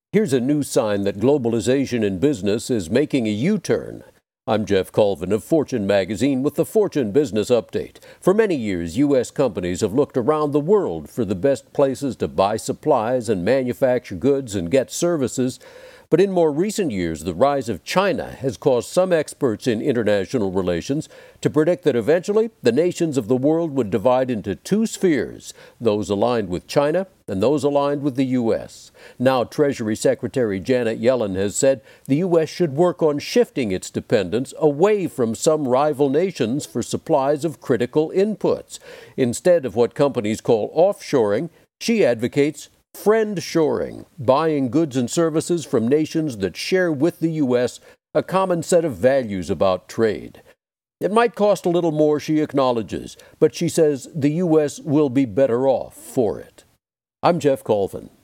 Here's a new sign that globalization in business is making a U-turn. I'm Jeff Colvin of Fortune Magazine with the Fortune Business Update. For many years, U.S. companies have looked around the world for the best places to buy supplies and manufacture goods and get services. But in more recent years, the rise of China has caused some experts in international relations to predict that eventually the nations of the world would divide into two spheres, those aligned with China and those aligned with the U.S. Now, Treasury Secretary Janet Yellen has said the U.S. should work on shifting its dependence away from some rival nations for supplies of critical inputs. Instead of what companies call offshoring, she advocates friend-shoring, buying goods and services from nations that share with the U.S. a common set of values about trade. It might cost a little more, she acknowledges, but she says the U.S. will be better off for it. I'm Jeff Colvin.